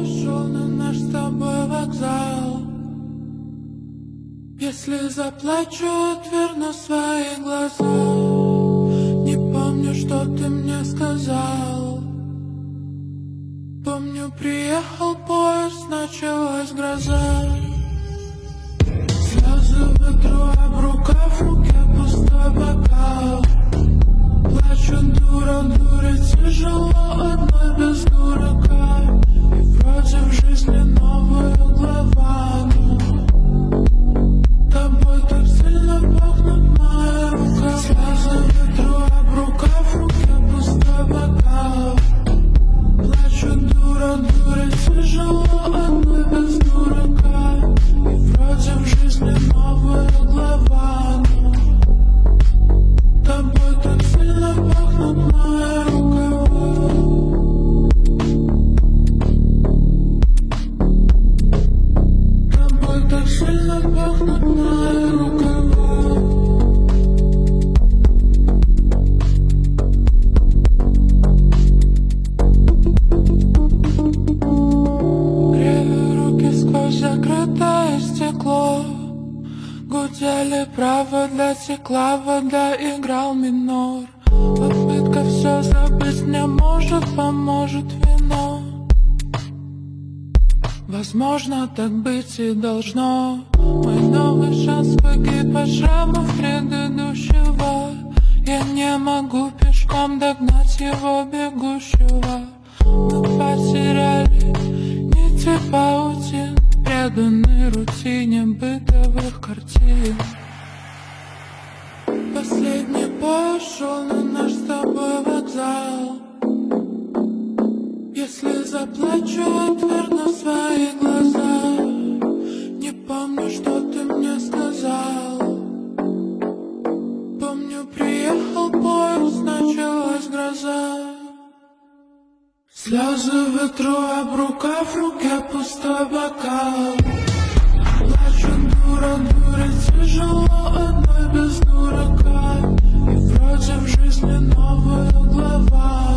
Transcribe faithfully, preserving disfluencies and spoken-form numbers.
пошел на наш с тобой вокзал. Если заплачу, отверну свои глаза. Не помню, что ты мне сказал. Помню, приехал поезд, началась гроза. Слезы вытру об рукав, в руке пустой бокал. Плачу, дура, дуре тяжело одной без дурака. И вроде в жизни новая глава, но тобой так сильно пахнут мои рука. Слезы вытру об рукав, в руке пустой бокал. Плачу, дура, дуре тяжело одной без дурака. И вроде в жизни новая глава, но тобой так сильно пахнут мои рукава. Тобой так сильно пахнут мои рукава. Грею руки сквозь закрытое стекло. Гудели право для стекла, вода играл минор. Попытка все забыть мне может, поможет вино. Возможно, так быть и должно. Мой новый шанс погиб от шрамов предыдущего. Я не могу пешком догнать его бегущего. Мы потеряли нити паутин, преданы рутине бытовых картин. Последний поезд шел на наш с тобой вокзал. Если заплачу, отверну свои глаза. Не помню, что ты мне сказал. Помню, приехал поезд, началась гроза. Слезы вытру об рукав, в руке пустой бокал. Плачу, дура, дуре тяжело одной без дурака. И вроде в жизни новая глава.